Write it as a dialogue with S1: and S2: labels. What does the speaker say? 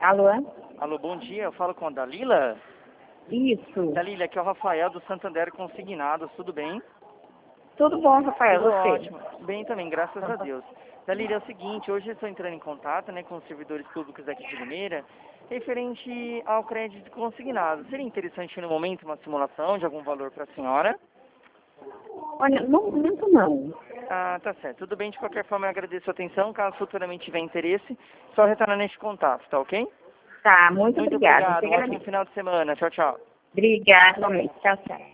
S1: Alô?
S2: Alô, bom dia. Eu falo com a Dalila.
S1: Isso.
S2: Dalila, aqui é o Rafael do Santander Consignados. Tudo bem?
S1: Tudo bom, Rafael?
S2: Tudo
S1: Você?
S2: ótimo. Bem também, graças a Deus. Dalila, é o seguinte, hoje eu estou entrando em contato, com os servidores públicos aqui de Limeira, referente ao crédito consignado. Seria interessante no momento uma simulação de algum valor para a senhora?
S1: Olha, no momento não.
S2: Ah, tá certo. Tudo bem, de qualquer forma eu agradeço a atenção. Caso futuramente tiver interesse, só retornar neste contato, tá ok?
S1: Tá, muito
S2: Muito
S1: obrigada.
S2: obrigado. Um ótimo final de semana. Tchau, tchau.
S1: Obrigada, realmente. Tchau, tchau.